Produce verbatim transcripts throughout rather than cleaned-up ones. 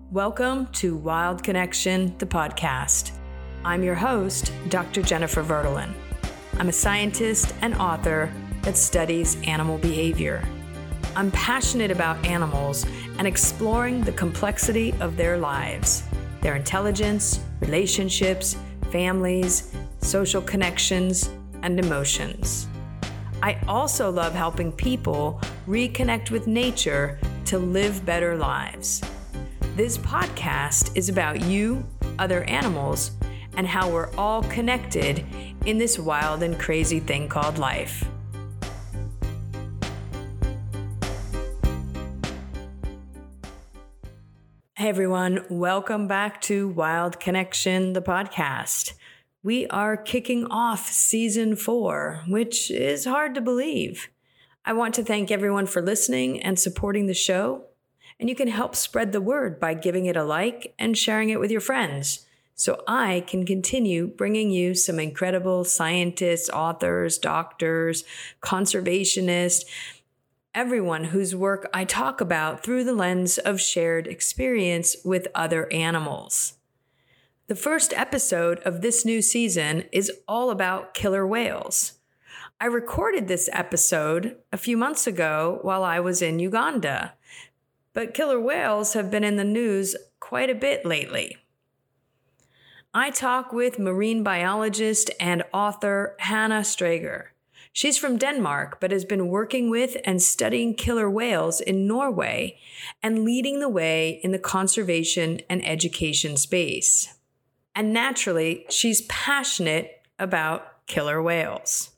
Welcome to Wild Connection, the podcast. I'm your host, Doctor Jennifer Verdelin. I'm a scientist and author that studies animal behavior. I'm passionate about animals and exploring the complexity of their lives, their intelligence, relationships, families, social connections, and emotions. I also love helping people reconnect with nature to live better lives. This podcast is about you, other animals, and how we're all connected in this wild and crazy thing called life. Hey everyone, welcome back to Wild Connection, the podcast. We are kicking off season four, which is hard to believe. I want to thank everyone for listening and supporting the show. And you can help spread the word by giving it a like and sharing it with your friends, so I can continue bringing you some incredible scientists, authors, doctors, conservationists, everyone whose work I talk about through the lens of shared experience with other animals. The first episode of this new season is all about killer whales. I recorded this episode a few months ago while I was in Uganda. But killer whales have been in the news quite a bit lately. I talk with marine biologist and author Hanna Strager. She's from Denmark, but has been working with and studying killer whales in Norway and leading the way in the conservation and education space. And naturally, she's passionate about killer whales.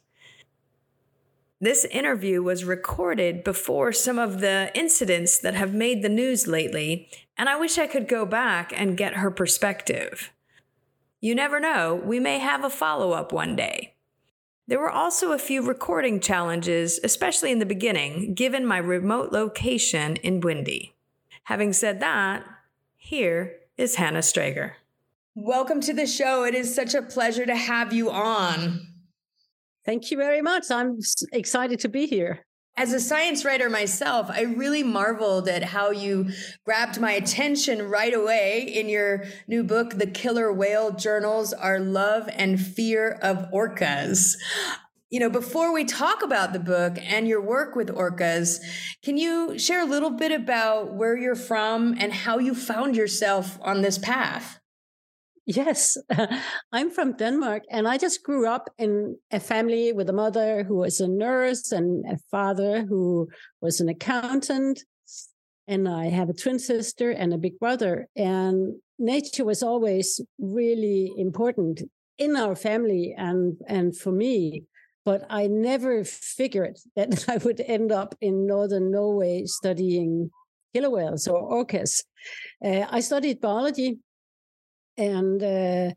This interview was recorded before some of the incidents that have made the news lately, and I wish I could go back and get her perspective. You never know, we may have a follow-up one day. There were also a few recording challenges, especially in the beginning, given my remote location in Bwindi. Having said that, here is Hanna Strager. Welcome to the show. It is such a pleasure to have you on. Thank you very much. I'm excited to be here. As a science writer myself, I really marveled at how you grabbed my attention right away in your new book, The Killer Whale Journals, Our Love and Fear of Orcas. You know, before we talk about the book and your work with orcas, can you share a little bit about where you're from and how you found yourself on this path? Yes, I'm from Denmark, and I just grew up in a family with a mother who was a nurse and a father who was an accountant. And I have a twin sister and a big brother. And nature was always really important in our family and, and for me. But I never figured that I would end up in northern Norway studying killer whales or orcas. Uh, I studied biology. And uh,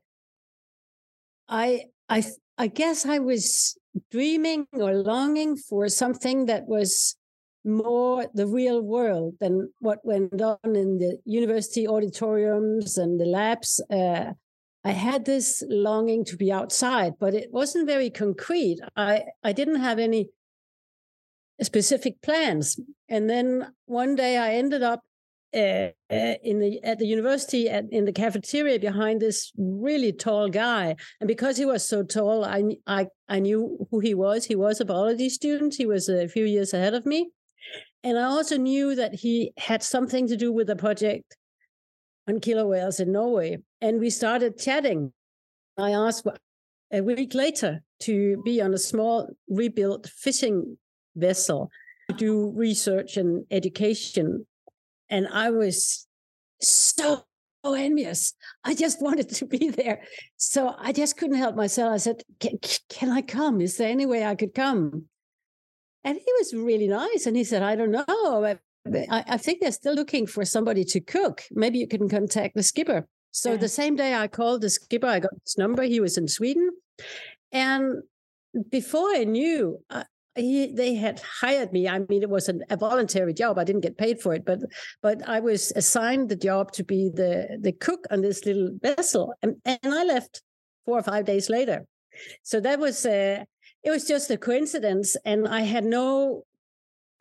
I, I, I guess I was dreaming or longing for something that was more the real world than what went on in the university auditoriums and the labs. Uh, I had this longing to be outside, but it wasn't very concrete. I, I didn't have any specific plans. And then one day I ended up Uh, uh, in the at the university at, in the cafeteria behind this really tall guy, and because he was so tall, I I I knew who he was. He was a biology student. He was a few years ahead of me, and I also knew that he had something to do with the project on killer whales in Norway. And we started chatting. I asked a week later to be on a small rebuilt fishing vessel to do research and education. And I was so envious. I just wanted to be there. So I just couldn't help myself. I said, can, can I come? Is there any way I could come? And he was really nice. And he said, I don't know. I, I think they're still looking for somebody to cook. Maybe you can contact the skipper. So yeah. The same day I called the skipper, I got his number. He was in Sweden. And before I knew, I, He, they had hired me. I mean, it was a, a voluntary job. I didn't get paid for it, but but I was assigned the job to be the, the cook on this little vessel, and, and I left four or five days later. So that was uh, it was just a coincidence, and I had no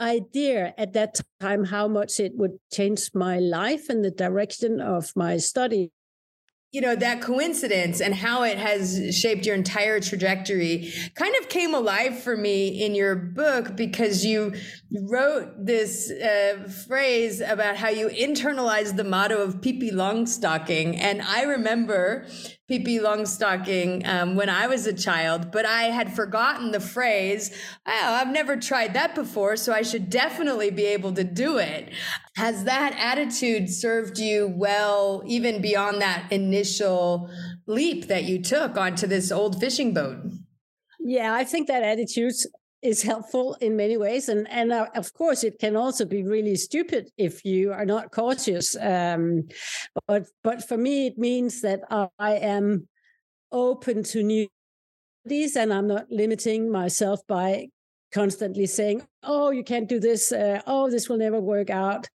idea at that time how much it would change my life and the direction of my study. You know, that coincidence and how it has shaped your entire trajectory kind of came alive for me in your book, because you wrote this uh, phrase about how you internalized the motto of Pippi Longstocking. And I remember Pippi Longstocking um, when I was a child, but I had forgotten the phrase, oh, I've never tried that before, so I should definitely be able to do it. Has that attitude served you well, even beyond that initial leap that you took onto this old fishing boat? Yeah, I think that attitude is helpful in many ways. And, and uh, of course, it can also be really stupid if you are not cautious. Um, but, but for me, it means that I am open to new ideas, and I'm not limiting myself by constantly saying, oh, you can't do this. Uh, oh, this will never work out.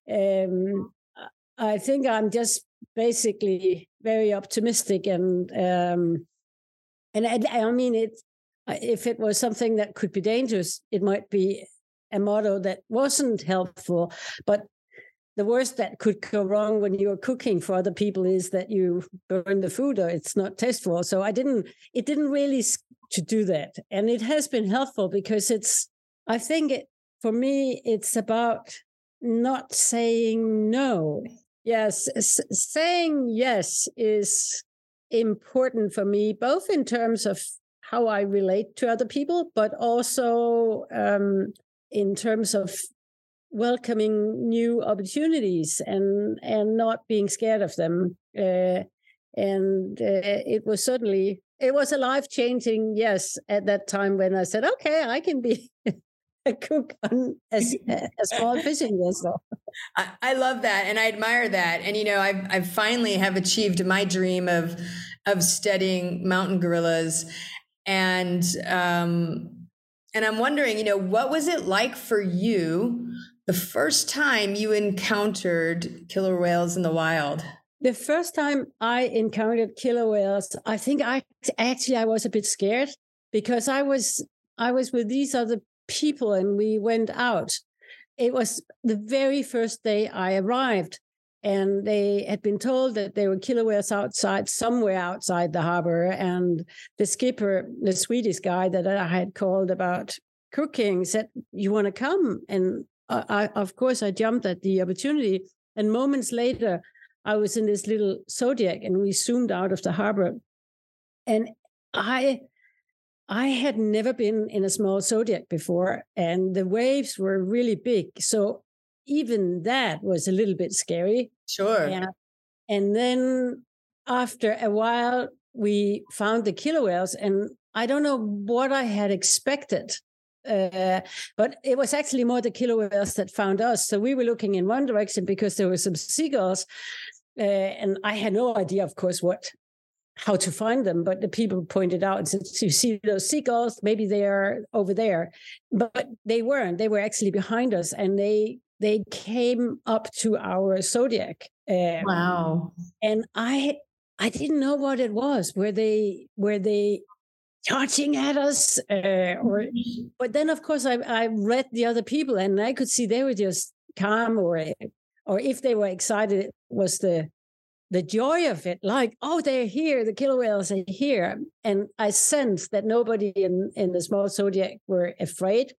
Um, I think I'm just basically very optimistic. And, um, and I, I mean, it. If it was something that could be dangerous, it might be a motto that wasn't helpful. But the worst that could go wrong when you're cooking for other people is that you burn the food or it's not tasteful. So I didn't, it didn't really to do that. And it has been helpful because it's, I think it, for me, it's about not saying no. Yes, s- saying yes is important for me, both in terms of how I relate to other people, but also um, in terms of welcoming new opportunities and and not being scared of them. Uh, and uh, it was certainly, it was a life-changing yes at that time when I said, okay, I can be a cook on a, a small fishing vessel. I, I love that, and I admire that. And you know, I've I've finally have achieved my dream of of studying mountain gorillas. And um, and I'm wondering, you know, what was it like for you the first time you encountered killer whales in the wild? The first time I encountered killer whales, I think I actually I was a bit scared because I was I was with these other people and we went out. It was the very first day I arrived. And they had been told that there were killer whales outside, somewhere outside the harbor. And the skipper, the Swedish guy that I had called about cooking, said, you want to come? And I, I, of course, I jumped at the opportunity. And moments later, I was in this little Zodiac and we zoomed out of the harbor. And I... I had never been in a small Zodiac before, and the waves were really big. So even that was a little bit scary. Sure. And, and then after a while, we found the killer whales, and I don't know what I had expected, uh, but it was actually more the killer whales that found us. So we were looking in one direction because there were some seagulls, uh, and I had no idea, of course, what how to find them, but the people pointed out and said, you see those seagulls, maybe they are over there, but they weren't. They were actually behind us, and they they came up to our Zodiac. Uh, wow! And I I didn't know what it was. Were they were they charging at us, uh, or? But then, of course, I I read the other people, and I could see they were just calm, or or if they were excited, it was the the joy of it, like, oh, they're here, the killer whales are here. And I sensed that nobody in, in the small Zodiac were afraid.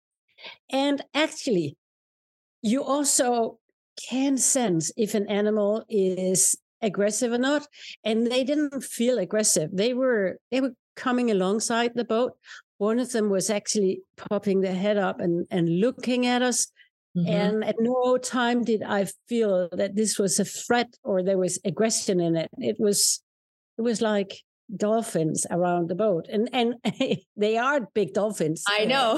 And actually, you also can sense if an animal is aggressive or not. And they didn't feel aggressive. They were they were coming alongside the boat. One of them was actually popping their head up and, and looking at us. Mm-hmm. And at no time did I feel that this was a threat or there was aggression in it. It was, it was like dolphins around the boat, and and they are big dolphins. I know.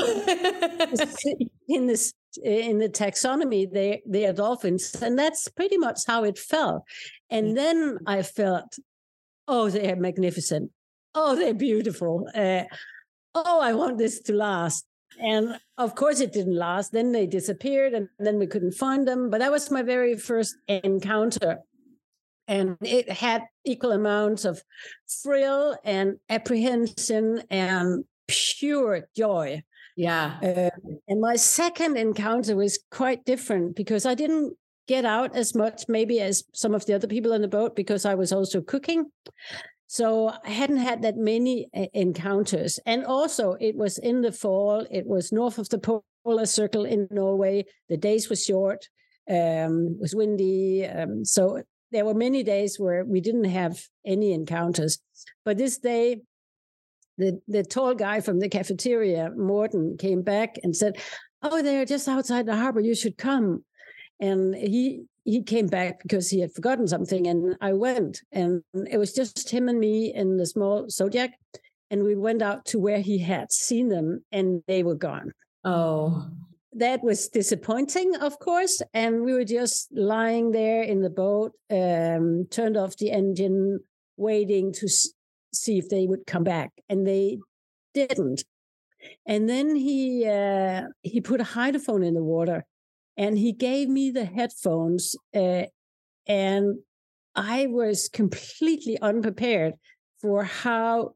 in this in the taxonomy, they they are dolphins, and that's pretty much how it felt. And then I felt, oh, they are magnificent. Oh, they're beautiful. Uh, oh, I want this to last. And of course it didn't last. Then they disappeared and then we couldn't find them. But that was my very first encounter. And it had equal amounts of thrill and apprehension and pure joy. Yeah. Uh, and my second encounter was quite different because I didn't get out as much maybe as some of the other people on the boat because I was also cooking. So I hadn't had that many uh, encounters. And also it was in the fall. It was north of the polar circle in Norway. The days were short. Um, it was windy. Um, so there were many days where we didn't have any encounters. But this day, The, the tall guy from the cafeteria, Morten, came back and said, "Oh, they're just outside the harbor. You should come." And he he came back because he had forgotten something. And I went. And it was just him and me in the small Zodiac. And we went out to where he had seen them, and they were gone. Oh. That was disappointing, of course. And we were just lying there in the boat, um, turned off the engine, waiting to see if they would come back, and they didn't. And then he uh, he put a hydrophone in the water, and he gave me the headphones, uh, and I was completely unprepared for how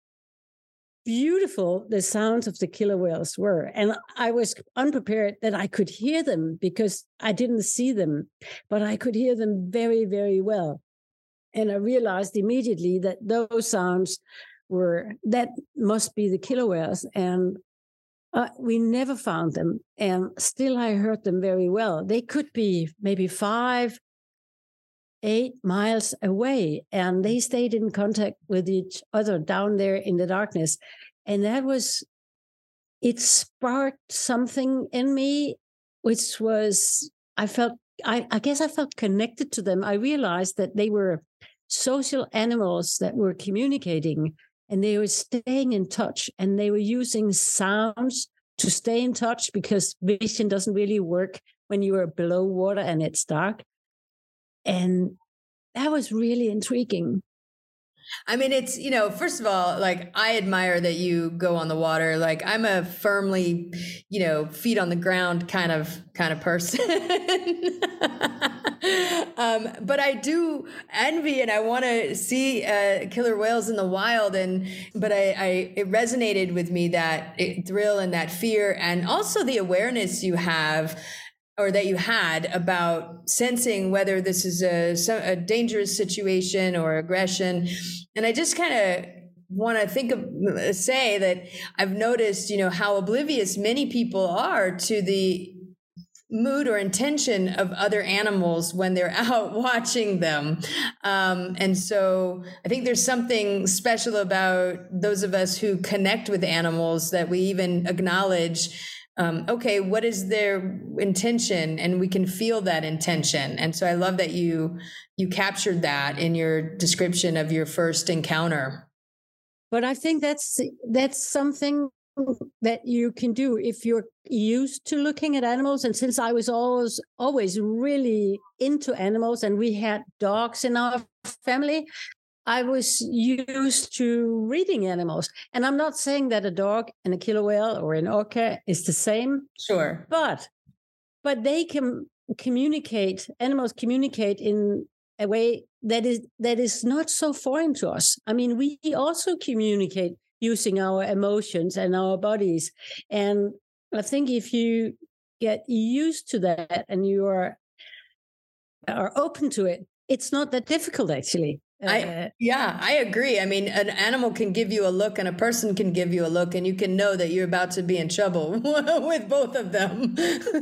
beautiful the sounds of the killer whales were. And I was unprepared that I could hear them because I didn't see them, but I could hear them very, very well. And I realized immediately that those sounds were, that must be the killer whales. And uh, we never found them. And still I heard them very well. They could be maybe five, eight miles away. And they stayed in contact with each other down there in the darkness. And that was, it sparked something in me, which was, I felt, I, I guess I felt connected to them. I realized that they were social animals that were communicating, and they were staying in touch, and they were using sounds to stay in touch because vision doesn't really work when you are below water and it's dark. And that was really intriguing. I mean, it's, you know, first of all, like, I admire that you go on the water. Like, I'm a firmly, you know, feet on the ground kind of, kind of person. um, but I do envy, and I want to see uh, killer whales in the wild. And, but I, I, it resonated with me, that thrill and that fear, and also the awareness you have, or that you had, about sensing whether this is a, a dangerous situation or aggression. And I just kind of want to think of, say that I've noticed, you know, how oblivious many people are to the mood or intention of other animals when they're out watching them. Um, and so I think there's something special about those of us who connect with animals, that we even acknowledge, Um, okay, what is their intention? And we can feel that intention. And so I love that you you captured that in your description of your first encounter. But I think that's that's something that you can do if you're used to looking at animals. And since I was always always really into animals, and we had dogs in our family, I was used to reading animals. And I'm not saying that a dog and a killer whale or an orca is the same. Sure. But but they can communicate, animals communicate in a way that is that is not so foreign to us. I mean, we also communicate using our emotions and our bodies. And I think if you get used to that and you are, are open to it, it's not that difficult, actually. I, yeah, I agree. I mean, an animal can give you a look, and a person can give you a look, and you can know that you're about to be in trouble with both of them.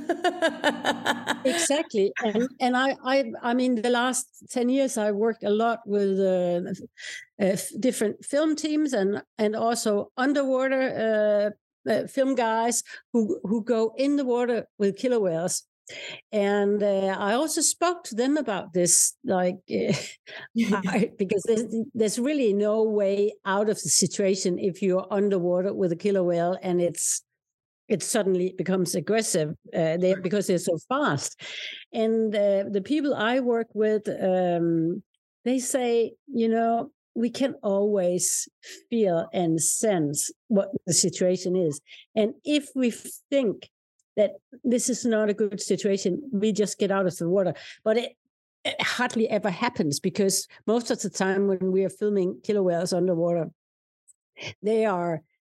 Exactly. And, and I, I, I mean, the last ten years, I worked a lot with uh, uh, different film teams, and, and also underwater uh, uh, film guys who, who go in the water with killer whales. And uh, I also spoke to them about this, like, uh, I, because there's, there's really no way out of the situation if you're underwater with a killer whale and it's it suddenly becomes aggressive uh, they, because they're so fast. And uh, the people I work with, um, they say, you know, we can always feel and sense what the situation is. And if we think that this is not a good situation, we just get out of the water. But it, it hardly ever happens, because most of the time when we are filming killer whales underwater, they are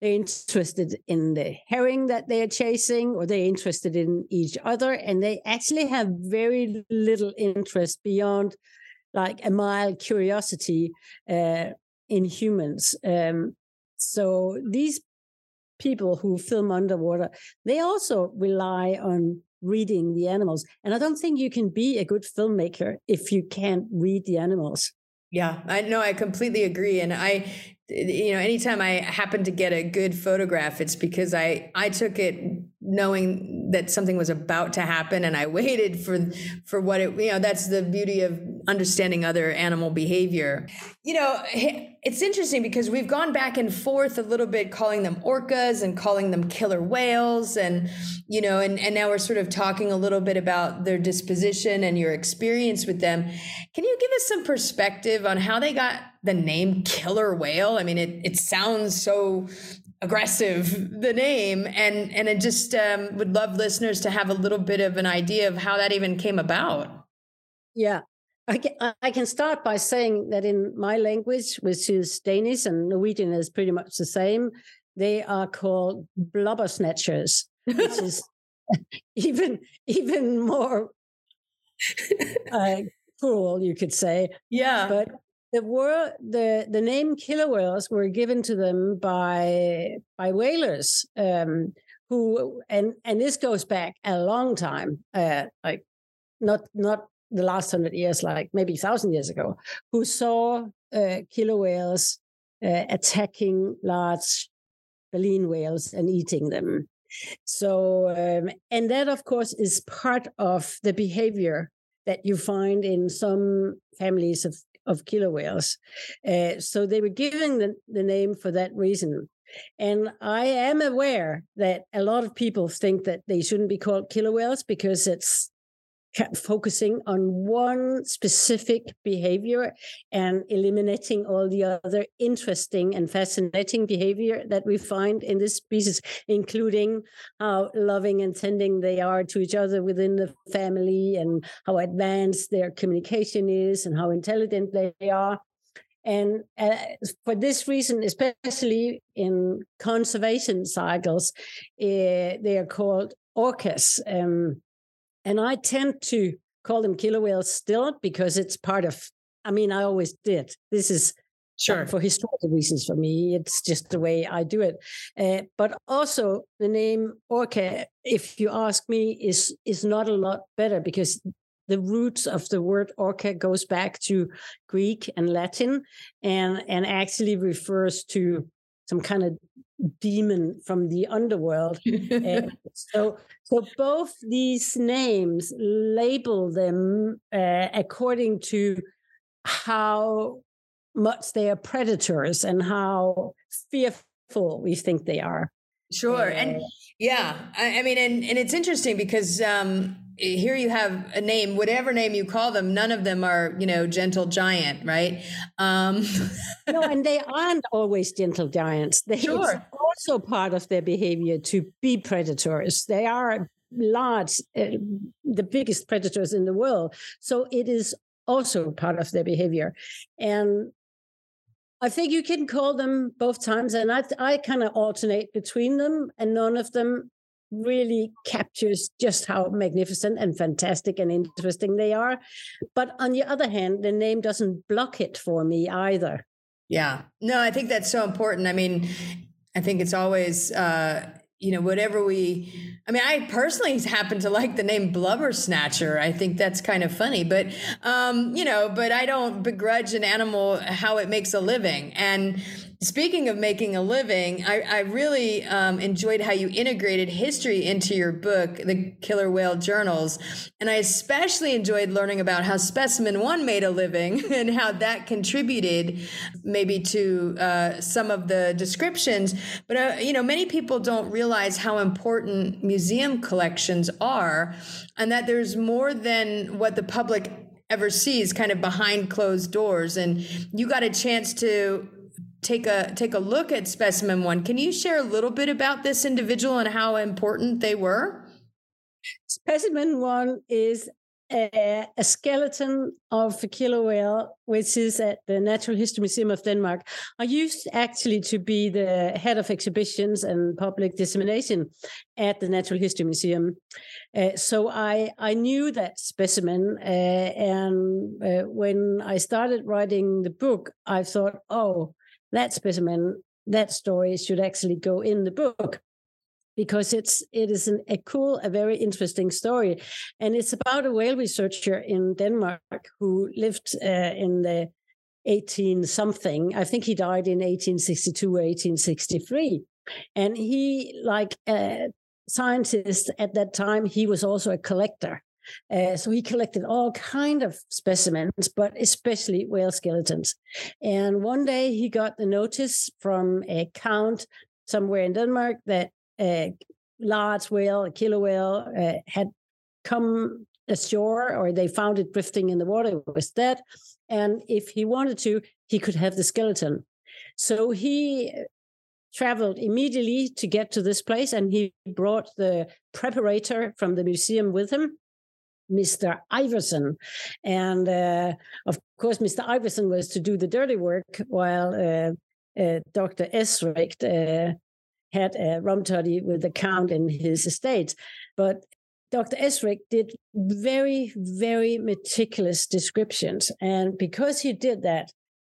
they're interested in the herring that they are chasing, or they're interested in each other, and they actually have very little interest beyond like a mild curiosity uh, in humans. Um, so these people who film underwater, they also rely on reading the animals. And I don't think you can be a good filmmaker if you can't read the animals. Yeah, I know. I completely agree. And I, you know, anytime I happen to get a good photograph, it's because I, I took it knowing that something was about to happen, and I waited for, for what it, you know, that's the beauty of understanding other animal behavior. You know, it's interesting because we've gone back and forth a little bit, calling them orcas and calling them killer whales. And, you know, and, and now we're sort of talking a little bit about their disposition and your experience with them. Can you give us some perspective on how they got the name killer whale? I mean, it, it sounds so aggressive, the name, and, and I just um, would love listeners to have a little bit of an idea of how that even came about. Yeah. I can, I can start by saying that in my language, which is Danish, and Norwegian is pretty much the same, they are called blubber snatchers, which is even even more uh, cruel, you could say. Yeah. But the word, the the name killer whales were given to them by by whalers, um, who and and this goes back a long time, uh, like not not. the last hundred years, like maybe a thousand years ago, who saw uh, killer whales uh, attacking large baleen whales and eating them. So, um, and that, of course, is part of the behavior that you find in some families of, of killer whales. Uh, so they were given the, the name for that reason. And I am aware that a lot of people think that they shouldn't be called killer whales because it's focusing on one specific behavior and eliminating all the other interesting and fascinating behavior that we find in this species, including how loving and tending they are to each other within the family, and how advanced their communication is, and how intelligent they are. And uh, for this reason, especially in conservation cycles, uh, they are called orcas. Um, And I tend to call them killer whales still because it's part of, I mean, I always did. This is sure for historical reasons for me. It's just the way I do it. Uh, but also the name orca, if you ask me, is is not a lot better because the roots of the word orca goes back to Greek and Latin, and, and actually refers to some kind of demon from the underworld. uh, so so both these names label them uh, according to how much they are predators and how fearful we think they are. Sure. Uh, and yeah, I, I mean, and, and it's interesting because um, here you have a name, whatever name you call them, none of them are, you know, gentle giant, right? Um. No, and they aren't always gentle giants. They, sure. It's also part of their behavior to be predators. They are large, uh, the biggest predators in the world. So it is also part of their behavior. And I think you can call them both times, and I, I kind of alternate between them, and none of them really captures just how magnificent and fantastic and interesting they are. But on the other hand, the name doesn't block it for me either. Yeah, no, I think that's so important. I mean, I think it's always, uh, you know, whatever we, I mean, I personally happen to like the name Blubber Snatcher. I think that's kind of funny, but, um, you know, but I don't begrudge an animal how it makes a living. And speaking of making a living, I, I really um, enjoyed how you integrated history into your book, The Killer Whale Journals. And I especially enjoyed learning about how Specimen One made a living and how that contributed maybe to uh, some of the descriptions. But, uh, you know, many people don't realize how important museum collections are, and that there's more than what the public ever sees kind of behind closed doors. And you got a chance to take a take a look at Specimen One. Can you share a little bit about this individual and how important they were? Specimen One is a, a skeleton of a killer whale, which is at the Natural History Museum of Denmark. I used actually to be the head of exhibitions and public dissemination at the Natural History Museum. Uh, so I, I knew that specimen. Uh, and uh, when I started writing the book, I thought, oh, that specimen, that story should actually go in the book, because it's it is an, a cool, a very interesting story, and it's about a whale researcher in Denmark who lived uh, in the eighteen something. I think he died in eighteen sixty-two or eighteen sixty-three, and he, like a scientist at that time, he was also a collector. Uh, so he collected all kind of specimens, but especially whale skeletons. And one day he got the notice from a count somewhere in Denmark that a large whale, a killer whale, uh, had come ashore, or they found it drifting in the water. It was dead. And if he wanted to, he could have the skeleton. So he traveled immediately to get to this place, and he brought the preparator from the museum with him, Mister Iversen. And uh, of course, Mister Iversen was to do the dirty work, while uh, uh, Doctor Esricht uh, had a rum toddy with the count in his estate. But Doctor Esricht did very, very meticulous descriptions. And because he did that,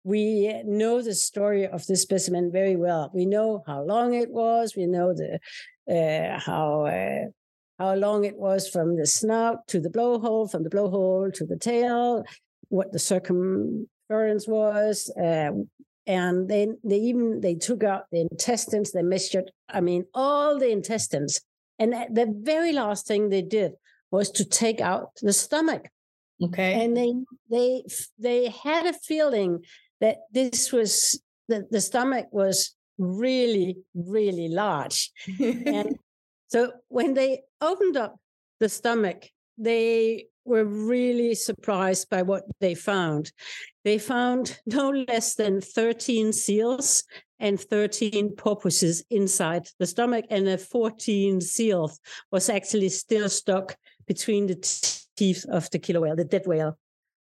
we know the story of this specimen very well. We know how long it was. We know the uh, how uh, how long it was from the snout to the blowhole, from the blowhole to the tail, what the circumference was. Uh, And they they even they took out the intestines. They measured, I mean, all the intestines. And the very last thing they did was to take out the stomach. Okay. And they they they had a feeling that this was that the stomach was really, really large. And so when they opened up the stomach, they were really surprised by what they found. They found no less than thirteen seals and thirteen porpoises inside the stomach, and a fourteenth seal was actually still stuck between the teeth of the killer whale, the dead whale.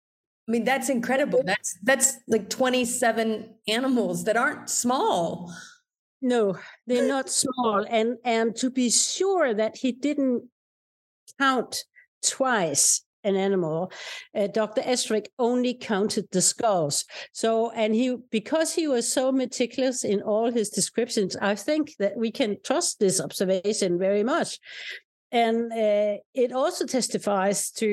I mean, that's incredible. That's that's like twenty-seven animals that aren't small. No, they're not small. And, and to be sure that he didn't count twice an animal, uh, Doctor Esricht only counted the skulls. So, and he, because he was so meticulous in all his descriptions, I think that we can trust this observation very much. And uh, it also testifies to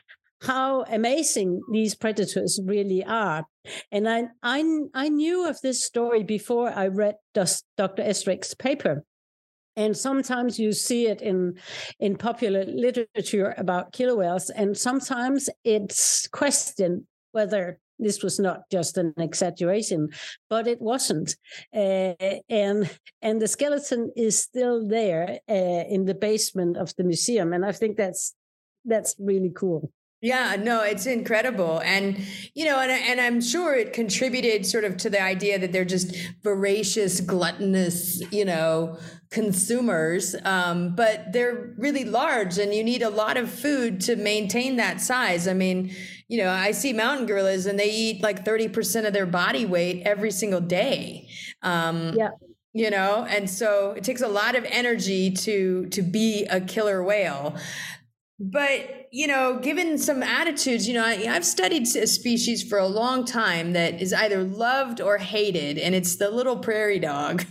how amazing these predators really are. And I, I, I knew of this story before I read Doctor Esricht's paper. And sometimes you see it in, in popular literature about killer whales, and sometimes it's questioned whether this was not just an exaggeration, but it wasn't. Uh, and and the skeleton is still there uh, in the basement of the museum, and I think that's that's really cool. Yeah, no, it's incredible. And, you know, and, and I'm sure it contributed sort of to the idea that they're just voracious, gluttonous, you know, consumers. Um, but they're really large, and you need a lot of food to maintain that size. I mean, you know, I see mountain gorillas and they eat like thirty percent of their body weight every single day. Um, yeah. You know, and so it takes a lot of energy to to be a killer whale. But, you know, given some attitudes, you know, I, I've studied a species for a long time that is either loved or hated, and it's the little prairie dog.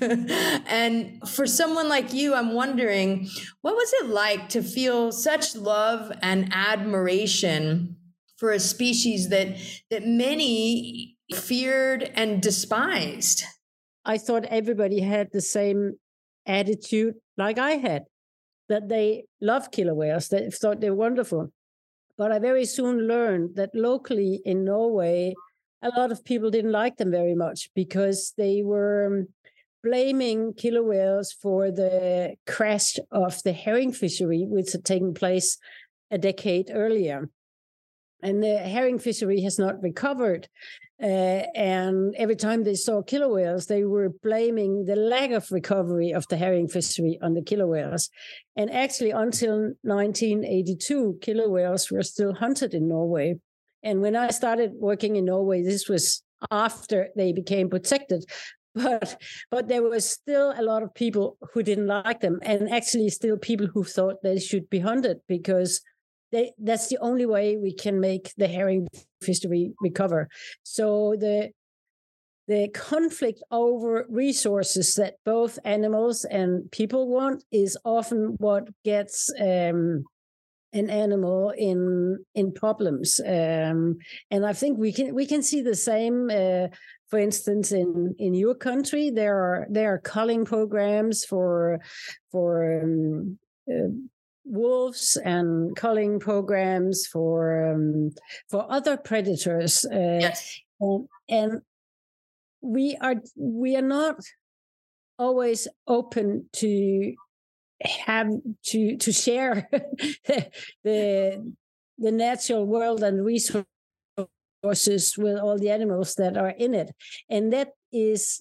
And for someone like you, I'm wondering, what was it like to feel such love and admiration for a species that that many feared and despised? I thought everybody had the same attitude like I had, that they love killer whales, they thought they were wonderful. But I very soon learned that locally in Norway, a lot of people didn't like them very much because they were blaming killer whales for the crash of the herring fishery, which had taken place a decade earlier. and the herring fishery has not recovered. Uh, and every time they saw killer whales, they were blaming the lack of recovery of the herring fishery on the killer whales. And actually, until nineteen eighty-two, killer whales were still hunted in Norway. And when I started working in Norway, this was after they became protected. But but there was still a lot of people who didn't like them, and actually still people who thought they should be hunted because They, that's the only way we can make the herring fishery recover. So the the conflict over resources that both animals and people want is often what gets um, an animal in in problems. Um, and I think we can we can see the same. Uh, for instance, in, in your country, there are there are culling programs for for. Um, uh, wolves and culling programs for um, for other predators, uh, yes. and, and we are we are not always open to have to to share the the natural world and resources with all the animals that are in it, and that is,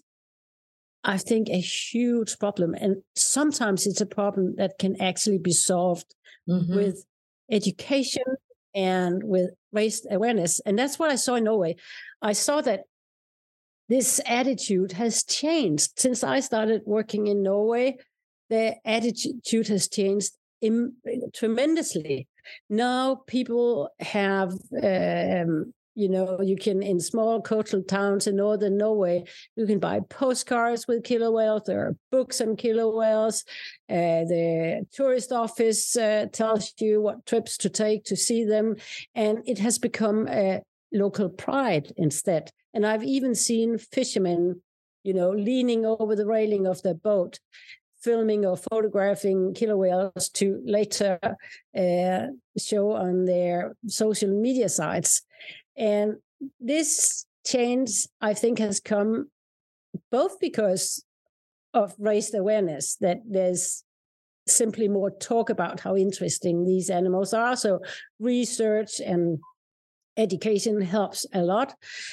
I think, a huge problem. And sometimes it's a problem that can actually be solved mm-hmm. with education and with raised awareness. And that's what I saw in Norway. I saw that this attitude has changed. Since I started working in Norway, the attitude has changed im- tremendously. Now people have... Um, You know, you can, in small coastal towns in northern Norway, you can buy postcards with killer whales. There are books on killer whales. Uh, the tourist office uh, tells you what trips to take to see them. And it has become a local pride instead. And I've even seen fishermen, you know, leaning over the railing of their boat, filming or photographing killer whales to later uh, show on their social media sites. And this change, I think, has come both because of raised awareness, that there's simply more talk about how interesting these animals are. So research and education helps a lot.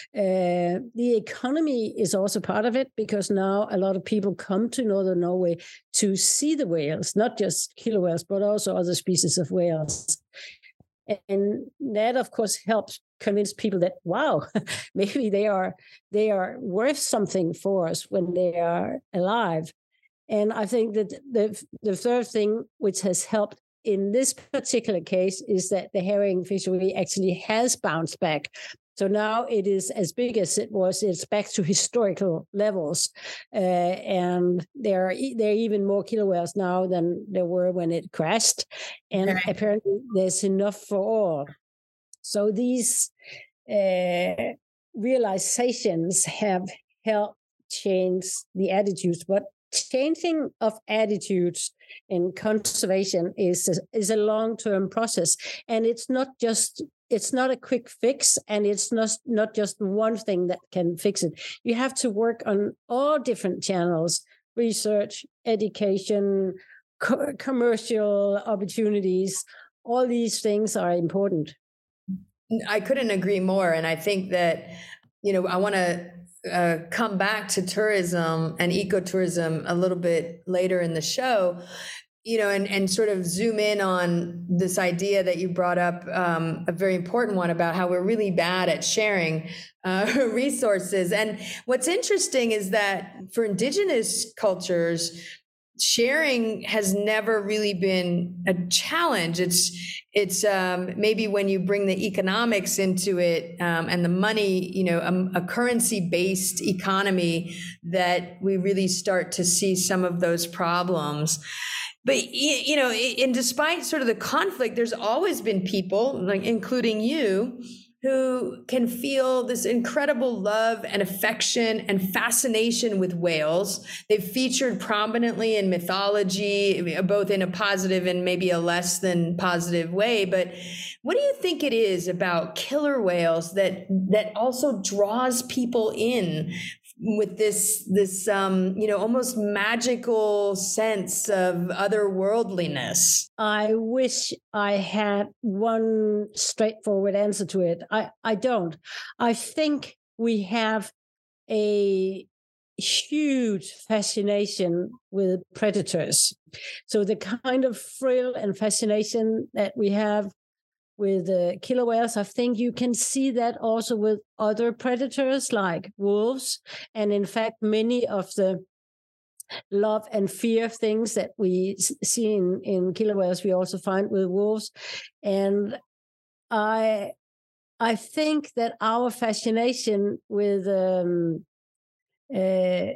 Uh, the economy is also part of it, because now a lot of people come to northern Norway to see the whales, not just killer whales, but also other species of whales. And that, of course, helps convince people that, wow, maybe they are they are worth something for us when they are alive. And I think that the the third thing which has helped in this particular case is that the herring fishery actually has bounced back. So now it is as big as it was. It's back to historical levels. Uh, and there are, there are even more killer whales now than there were when it crashed. And okay. apparently there's enough for all. So these uh, realizations have helped change the attitudes. But changing of attitudes in conservation is a, is a long-term process. And it's not just... It's not a quick fix, and it's not, not just one thing that can fix it. You have to work on all different channels: research, education, co- commercial opportunities. All these things are important. I couldn't agree more. And I think that, you know, I want to uh, come back to tourism and ecotourism a little bit later in the show. You know, and, and sort of zoom in on this idea that you brought up, um, a very important one about how we're really bad at sharing uh, resources. And what's interesting is that for indigenous cultures, sharing has never really been a challenge. It's it's um, maybe when you bring the economics into it um, and the money, you know, a, a currency-based economy, that we really start to see some of those problems. But, you know, and despite sort of the conflict, there's always been people, like including you, who can feel this incredible love and affection and fascination with whales. They've featured prominently in mythology, both in a positive and maybe a less than positive way. But what do you think it is about killer whales that that also draws people in with this, this, um, you know, almost magical sense of otherworldliness? I wish I had one straightforward answer to it. I, I don't. I think we have a huge fascination with predators. So the kind of thrill and fascination that we have with uh, killer whales, I think you can see that also with other predators like wolves. And in fact, many of the love and fear things that we see in, in killer whales, we also find with wolves. And I I think that our fascination with um, uh,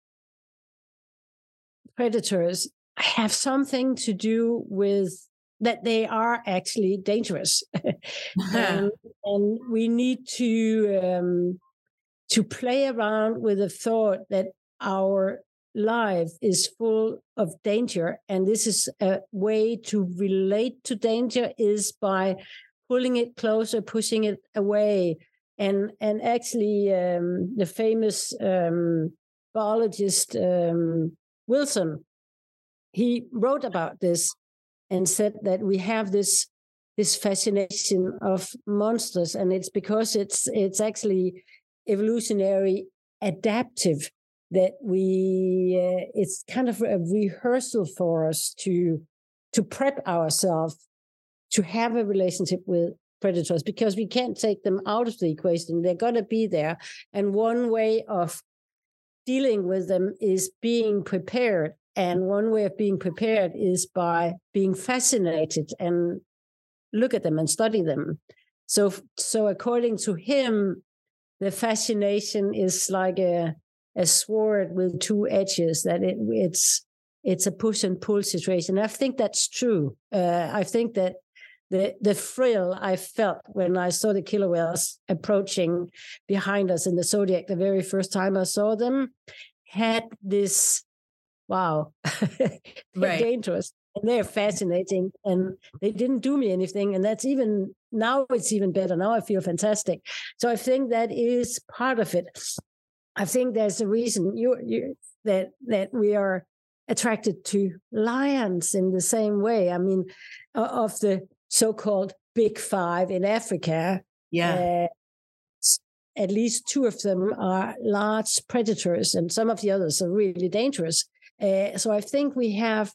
predators have something to do with that they are actually dangerous. and, and we need to um, to play around with the thought that our life is full of danger, and this is a way to relate to danger is by pulling it closer, pushing it away. And and actually um, the famous um, biologist um, Wilson, he wrote about this and said that we have this this fascination of monsters, and it's because it's it's actually evolutionary adaptive, that we uh, it's kind of a rehearsal for us to to prep ourselves to have a relationship with predators, because we can't take them out of the equation. They're going to be there, and one way of dealing with them is being prepared. And one way of being prepared is by being fascinated and look at them and study them. So, so according to him, the fascination is like a a sword with two edges. That it it's it's a push and pull situation. I think that's true. Uh, I think that the the thrill I felt when I saw the killer whales approaching behind us in the Zodiac the very first time I saw them had this. Wow, they're Right. dangerous and they're fascinating, and they didn't do me anything. And that's even now it's even better. Now I feel fantastic. So I think that is part of it. I think there's a reason you, you that that we are attracted to lions in the same way. I mean, of the so-called big five in Africa, Yeah. Uh, at least two of them are large predators, and some of the others are really dangerous. Uh, so I think we have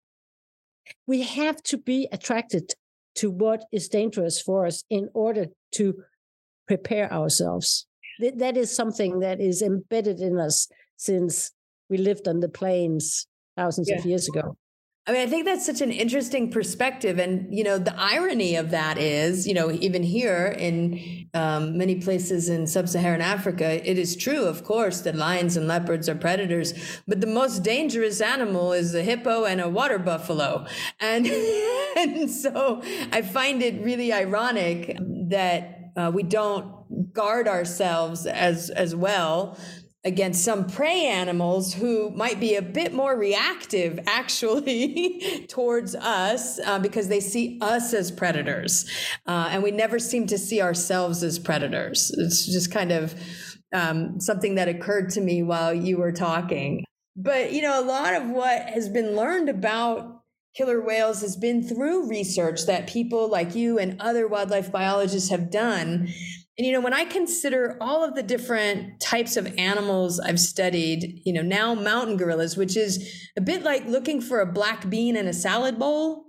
we have to be attracted to what is dangerous for us in order to prepare ourselves. Th- that is something that is embedded in us since we lived on the plains thousands Yeah. of years ago. I mean, I think that's such an interesting perspective. And, you know, the irony of that is, you know, even here in um, many places in sub-Saharan Africa, it is true, of course, that lions and leopards are predators, but the most dangerous animal is a hippo and a water buffalo. And, and so I find it really ironic that uh, we don't guard ourselves as, as well against some prey animals who might be a bit more reactive actually towards us uh, because they see us as predators. Uh, and we never seem to see ourselves as predators. It's just kind of um, something that occurred to me while you were talking. But, you know, a lot of what has been learned about killer whales has been through research that people like you and other wildlife biologists have done. And, you know, when I consider all of the different types of animals I've studied, you know, now mountain gorillas, which is a bit like looking for a black bean in a salad bowl.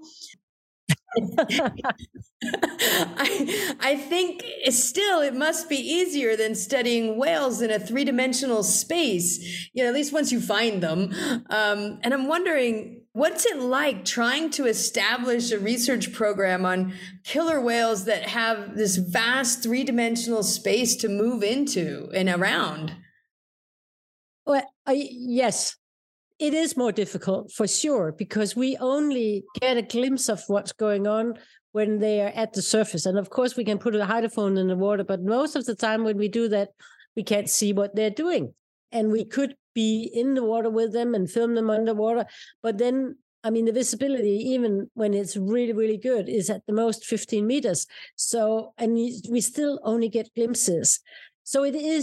I, I think still it must be easier than studying whales in a three-dimensional space, you know, at least once you find them. Um, and I'm wondering, what's it like trying to establish a research program on killer whales that have this vast three-dimensional space to move into and around? Well, I, yes, it is more difficult for sure, because we only get a glimpse of what's going on when they are at the surface. And of course, we can put a hydrophone in the water, but most of the time when we do that, we can't see what they're doing. And we could be in the water with them and film them underwater. But then, I mean, the visibility, even when it's really, really good, is at the most fifteen meters. So, and we still only get glimpses. So it is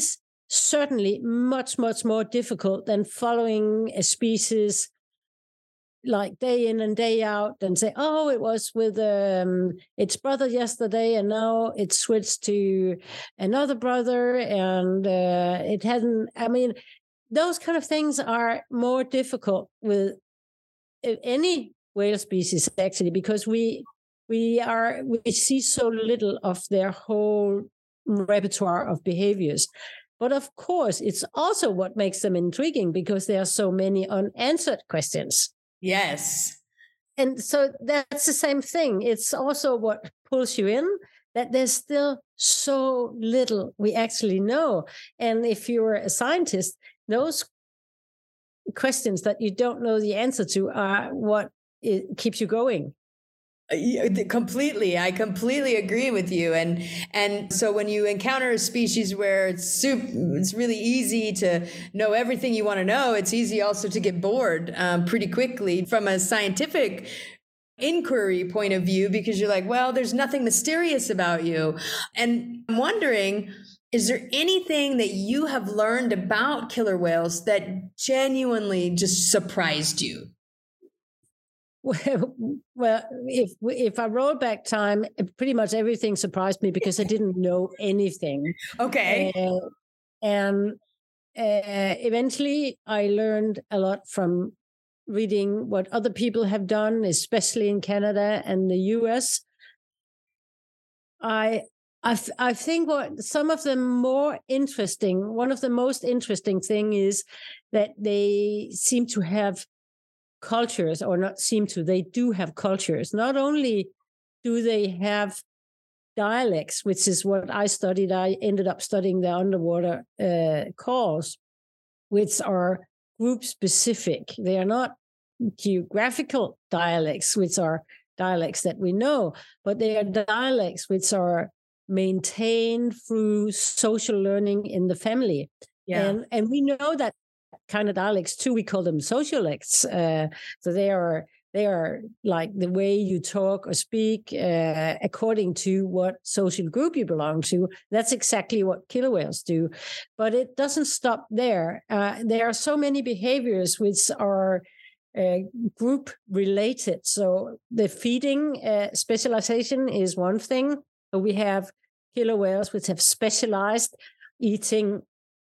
certainly much, much more difficult than following a species like day in and day out and say, oh, it was with um, its brother yesterday and now it switched to another brother and uh, it hadn't, I mean, those kind of things are more difficult with any whale species actually, because we we are we see so little of their whole repertoire of behaviors. But of course, it's also what makes them intriguing because there are so many unanswered questions. Yes. And so that's the same thing. It's also what pulls you in, that there's still so little we actually know. And if you're a scientist, those questions that you don't know the answer to are what it keeps you going. Completely. I completely agree with you. And and so when you encounter a species where it's super, it's really easy to know everything you want to know, it's easy also to get bored um, pretty quickly from a scientific inquiry point of view, because you're like, well, there's nothing mysterious about you. And I'm wondering, is there anything that you have learned about killer whales that genuinely just surprised you? Well, well, if if I roll back time, pretty much everything surprised me because I didn't know anything. Okay. Uh, and uh, eventually, I learned a lot from reading what other people have done, especially in Canada and the U S. I I, I think what some of the more interesting, one of the most interesting thing is that they seem to have cultures, or not seem to, they do have cultures. Not only do they have dialects, which is what I studied, I ended up studying the underwater uh, calls, which are group specific. They are not geographical dialects, which are dialects that we know, but they are dialects which are maintained through social learning in the family. Yeah. And, and we know that kind of dialects too. We call them sociolects. Uh, so they are they are like the way you talk or speak uh, according to what social group you belong to. That's exactly what killer whales do. But it doesn't stop there. Uh, there are so many behaviors which are uh, group related. So the feeding uh, specialization is one thing. We have killer whales which have specialized eating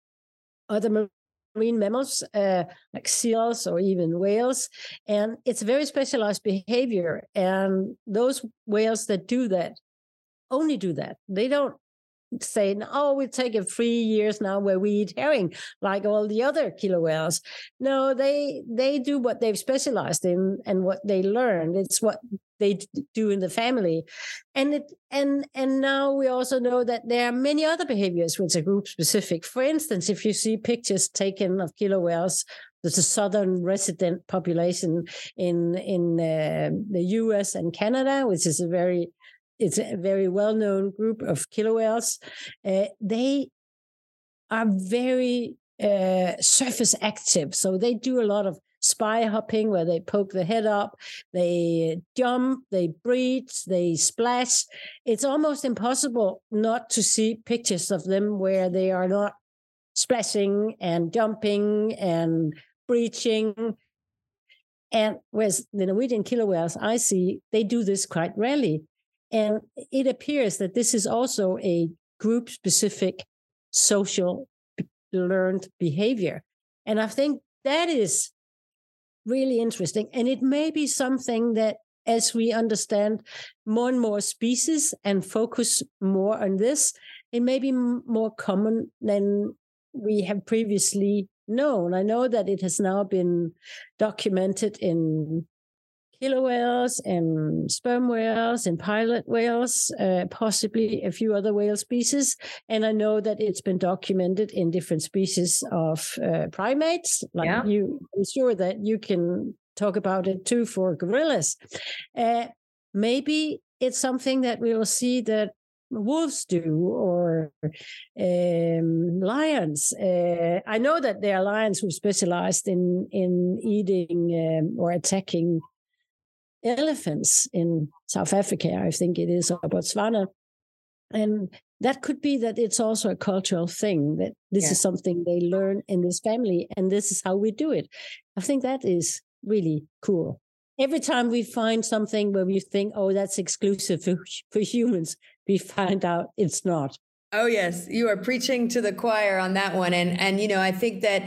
other marine mammals uh, like seals or even whales, and it's a very specialized behavior. And those whales that do that only do that. They don't say, oh, we take it three years now where we eat herring like all the other killer whales. No, they they do what they've specialized in and what they learned. It's what they do in the family. And it and and now we also know that there are many other behaviors which are group specific. For instance, if you see pictures taken of killer whales, there's a southern resident population in in uh, the U S and Canada, which is a very It's a very well-known group of killer whales. Uh, they are very uh, surface active. So they do a lot of spy hopping where they poke their head up, they jump, they breathe, they splash. It's almost impossible not to see pictures of them where they are not splashing and jumping and breaching. And whereas the Norwegian killer whales I see, they do this quite rarely. And it appears that this is also a group-specific social learned behavior. And I think that is really interesting. And it may be something that, as we understand more and more species and focus more on this, it may be more common than we have previously known. I know that it has now been documented in killer whales and sperm whales and pilot whales, uh, possibly a few other whale species. And I know that it's been documented in different species of uh, primates. Like yeah. you, I'm sure that you can talk about it too for gorillas. Uh, maybe it's something that we will see that wolves do, or um, lions. Uh, I know that there are lions who specialized in, in eating um, or attacking elephants in South Africa, I think it is, or Botswana. And that could be that it's also a cultural thing, that this yeah. is something they learn in this family, and this is how we do it. I think that is really cool. Every time we find something where we think, oh, that's exclusive for, for humans, we find out it's not. Oh, yes. You are preaching to the choir on that one. And, and, you know, I think that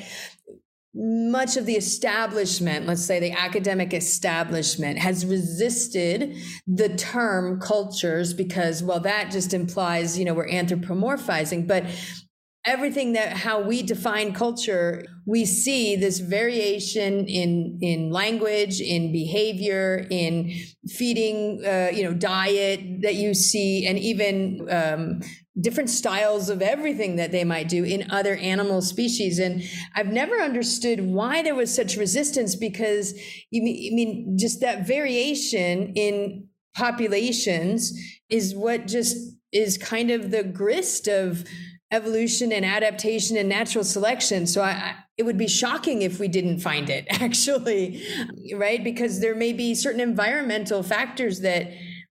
much of the establishment, let's say the academic establishment, has resisted the term cultures because, well, that just implies, you know, we're anthropomorphizing. But everything that how we define culture, we see this variation in in language, in behavior, in feeding, uh, you know, diet that you see, and even um, different styles of everything that they might do in other animal species. And I've never understood why there was such resistance, because you mean, I mean, just that variation in populations is what just is kind of the grist of evolution and adaptation and natural selection. So I, I, it would be shocking if we didn't find it, actually, right? Because there may be certain environmental factors that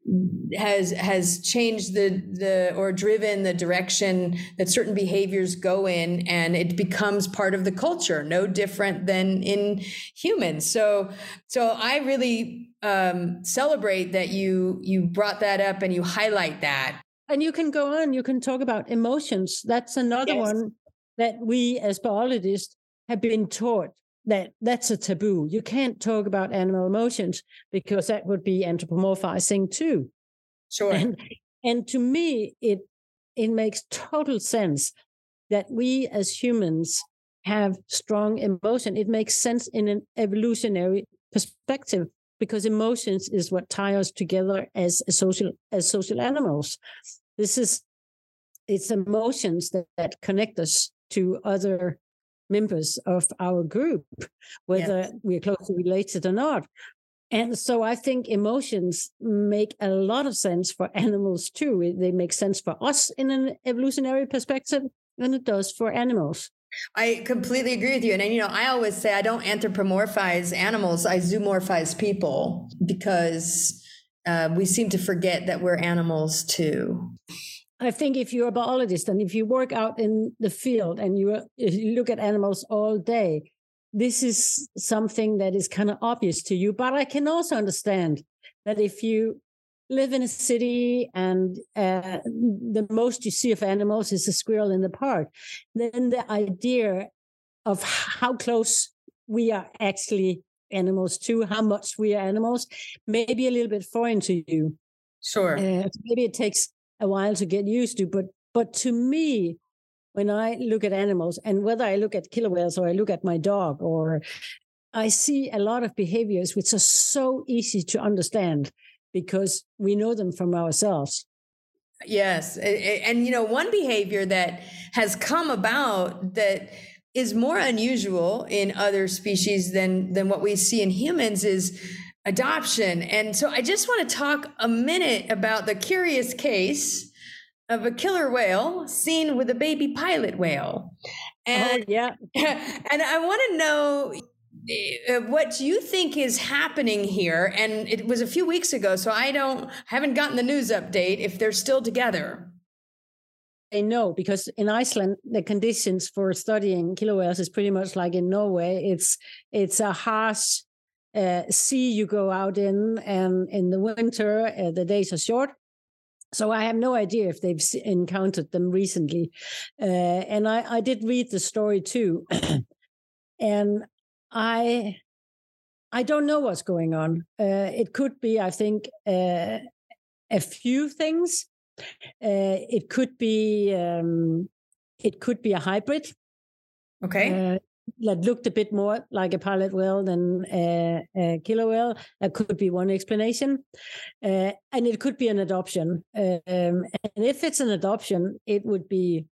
has has changed the the or driven the direction that certain behaviors go in, and it becomes part of the culture, no different than in humans. So so I really um, celebrate that you you brought that up and you highlight that. And you can go on, you can talk about emotions. That's another yes. one that we as biologists have been taught that that's a taboo. You can't talk about animal emotions because that would be anthropomorphizing too. Sure. And, and to me, it it makes total sense that we as humans have strong emotion. It makes sense in an evolutionary perspective, because emotions is what tie us together as a social as social animals. This is it's emotions that, that connect us to other members of our group, whether yes. we're closely related or not. And so I think emotions make a lot of sense for animals too. They make sense for us in an evolutionary perspective, and it does for animals. I completely agree with you. And, you know, I always say I don't anthropomorphize animals. I zoomorphize people, because uh, we seem to forget that we're animals too. I think if you're a biologist and if you work out in the field and you, if you look at animals all day, this is something that is kind of obvious to you. But I can also understand that if you live in a city and uh, the most you see of animals is a squirrel in the park, then the idea of how close we are actually animals to, how much we are animals, may be a little bit foreign to you. Sure. Uh, maybe it takes a while to get used to, but but to me, when I look at animals, and whether I look at killer whales or I look at my dog, or I see a lot of behaviors which are so easy to understand because we know them from ourselves. Yes. And, you know, one behavior that has come about that is more unusual in other species than, than what we see in humans is adoption. And so I just want to talk a minute about the curious case of a killer whale seen with a baby pilot whale. And, oh, yeah. And I want to know what you think is happening here. And it was a few weeks ago, so I don't haven't gotten the news update if they're still together. I know, because in Iceland, the conditions for studying killer whales is pretty much like in Norway. It's it's a harsh uh, sea you go out in, and in the winter, uh, the days are short. So I have no idea if they've encountered them recently. Uh, and I, I did read the story too. And I I don't know what's going on. Uh, it could be, I think, uh, a few things. Uh, it could be um, it could be a hybrid. Okay. Uh, that looked a bit more like a pilot whale than a, a killer whale. That could be one explanation. Uh, and it could be an adoption. Um, and if it's an adoption, it would be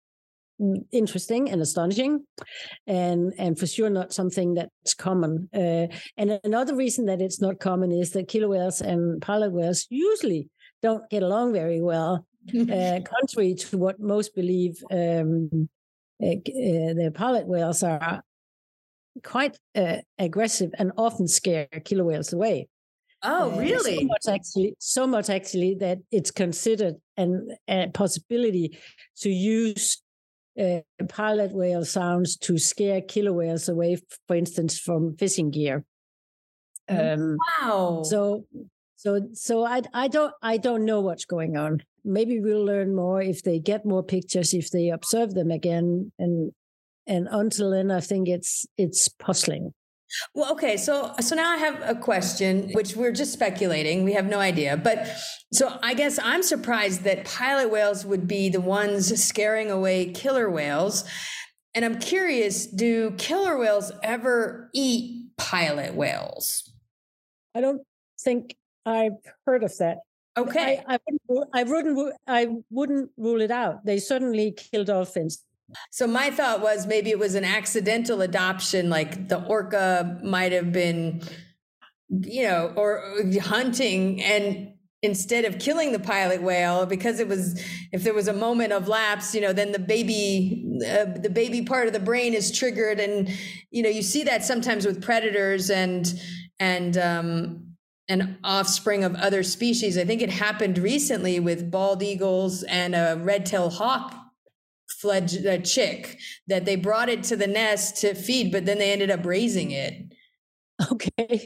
interesting and astonishing, and and for sure not something that's common. Uh, and another reason that it's not common is that killer whales and pilot whales usually don't get along very well, uh, contrary to what most believe. Um, uh, uh, the pilot whales are quite uh, aggressive and often scare killer whales away. Oh, really? Uh, so much actually, so much actually that it's considered an, a possibility to use uh, pilot whale sounds to scare killer whales away, for instance, from fishing gear. Um, wow. So, so, so I, I don't, I don't know what's going on. Maybe we'll learn more if they get more pictures, if they observe them again, and and until then, I think it's it's puzzling. Well, okay, so so now I have a question, which we're just speculating. We have no idea. But so I guess I'm surprised that pilot whales would be the ones scaring away killer whales. And I'm curious, do killer whales ever eat pilot whales? I don't think I've heard of that. Okay. I, I, wouldn't, I wouldn't I wouldn't rule it out. They certainly kill dolphins. So my thought was maybe it was an accidental adoption, like the orca might have been, you know, or hunting, and instead of killing the pilot whale, because it was, if there was a moment of lapse, you know, then the baby, uh, the baby part of the brain is triggered. And, you know, you see that sometimes with predators and, and, um, an offspring of other species. I think it happened recently with bald eagles and a red-tailed hawk fledged a chick that they brought it to the nest to feed, but then they ended up raising it. Okay.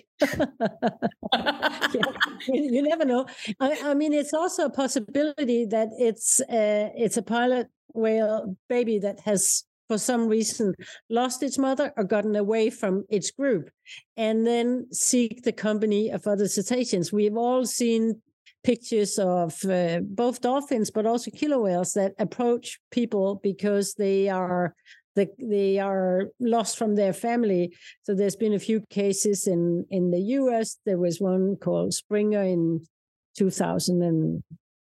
yeah, you, you never know. I, I mean, it's also a possibility that it's uh, it's a pilot whale baby that has, for some reason, lost its mother or gotten away from its group, and then seek the company of other cetaceans. We've all seen pictures of uh, both dolphins, but also killer whales that approach people because they are the, they are lost from their family. So there's been a few cases in, in the U S. There was one called Springer in two thousand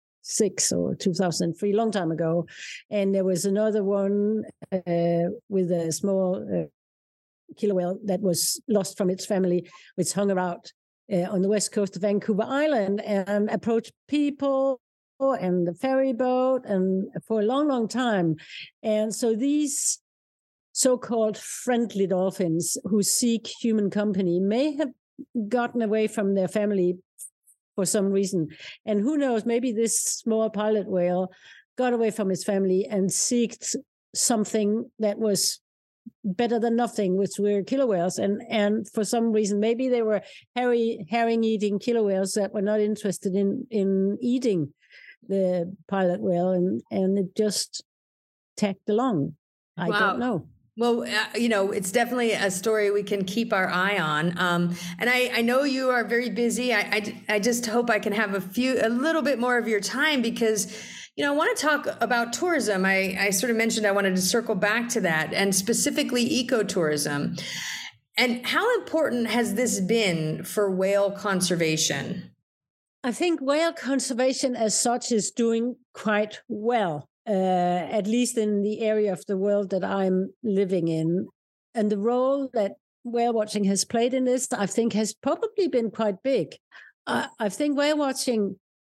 six or two thousand three, long time ago. And there was another one uh, with a small uh, killer whale that was lost from its family, which hung around uh, on the west coast of Vancouver Island and approached people and the ferry boat and for a long, long time. And so these so-called friendly dolphins who seek human company may have gotten away from their family for some reason. And who knows, maybe this small pilot whale got away from his family and seeked something that was better than nothing, which were killer whales. And and for some reason, maybe they were herring, herring-eating killer whales that were not interested in, in eating the pilot whale, and, and it just tagged along. I Wow. don't know. Well, uh, you know, it's definitely a story we can keep our eye on. Um, and I, I know you are very busy. I, I, I just hope I can have a few, a little bit more of your time because, you know, I want to talk about tourism. I, I sort of mentioned I wanted to circle back to that, and specifically ecotourism. And how important has this been for whale conservation? I think whale conservation as such is doing quite well. Uh, at least in the area of the world that I'm living in. And the role that whale watching has played in this, I think, has probably been quite big. Uh, I think whale watching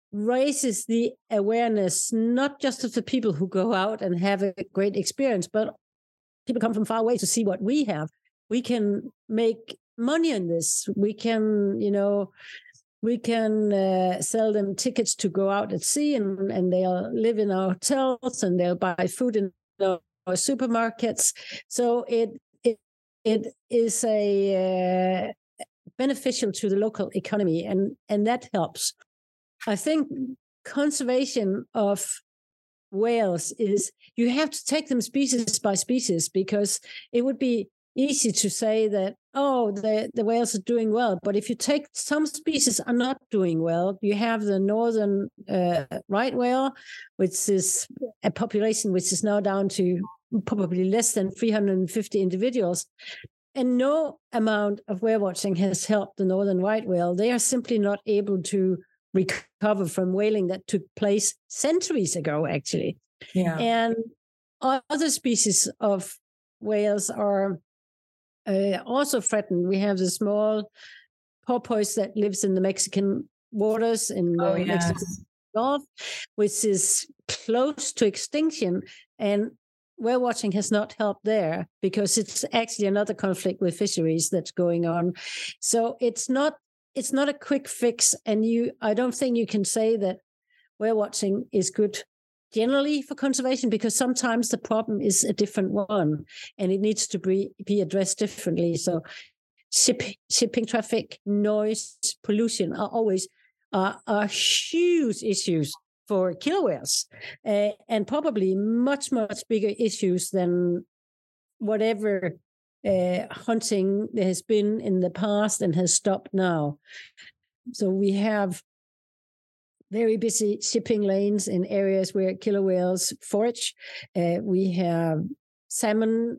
raises the awareness, not just of the people who go out and have a great experience, but people come from far away to see what we have. We can make money on this. We can, you know, we can uh, sell them tickets to go out at sea, and, and they'll live in our hotels and they'll buy food in our supermarkets. So it it it is a uh, beneficial to the local economy, and, and that helps. I think conservation of whales is, you have to take them species by species, because it would be easy to say that, oh, the, the whales are doing well. But if you take some species are not doing well, you have the northern uh, right whale, which is a population which is now down to probably less than three hundred fifty individuals. And no amount of whale watching has helped the northern right whale. They are simply not able to recover from whaling that took place centuries ago, actually. Yeah. And other species of whales are Uh, also threatened. We have the small porpoise that lives in the Mexican waters in the oh, yes. Mexican Gulf, which is close to extinction. And whale watching has not helped there, because it's actually another conflict with fisheries that's going on. So it's not it's not a quick fix. And you, I don't think you can say that whale watching is good generally for conservation, because sometimes the problem is a different one and it needs to be, be addressed differently. So ship, shipping traffic, noise, pollution are always uh, are huge issues for killer whales, uh, and probably much, much bigger issues than whatever uh, hunting there has been in the past and has stopped now. So we have very busy shipping lanes in areas where killer whales forage. Uh, we have salmon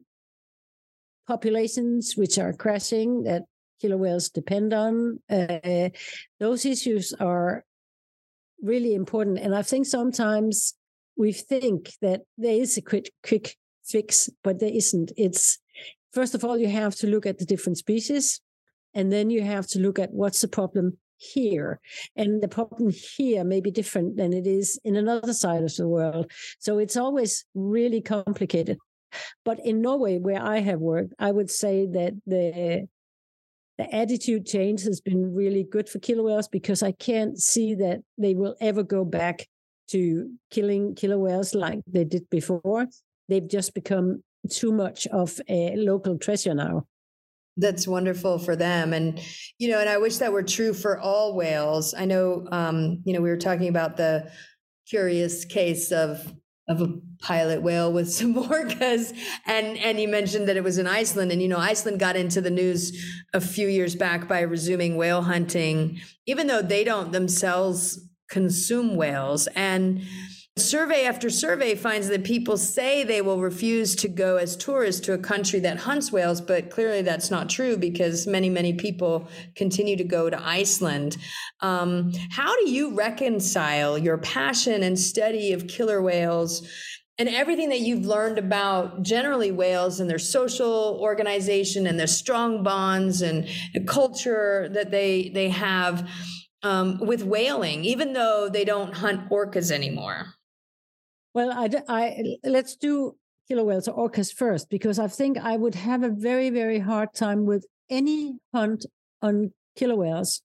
populations which are crashing that killer whales depend on. Uh, those issues are really important. And I think sometimes we think that there is a quick, quick fix, but there isn't. It's, first of all, you have to look at the different species, and then you have to look at what's the problem here. And the problem here may be different than it is in another side of the world. So it's always really complicated. But in Norway, where I have worked, I would say that the the attitude change has been really good for killer whales, because I can't see that they will ever go back to killing killer whales like they did before. They've just become too much of a local treasure now. That's wonderful for them. And, you know, and I wish that were true for all whales. I know, um, you know, we were talking about the curious case of of a pilot whale with some orcas. And, and you mentioned that it was in Iceland. And, you know, Iceland got into the news a few years back by resuming whale hunting, even though they don't themselves consume whales. And survey after survey finds that people say they will refuse to go as tourists to a country that hunts whales, but clearly that's not true, because many, many people continue to go to Iceland. Um, how do you reconcile your passion and study of killer whales and everything that you've learned about generally whales and their social organization and their strong bonds and culture that they, they have um, with whaling, even though they don't hunt orcas anymore? Well, I, I, let's do killer whales or orcas first, because I think I would have a very, very hard time with any hunt on killer whales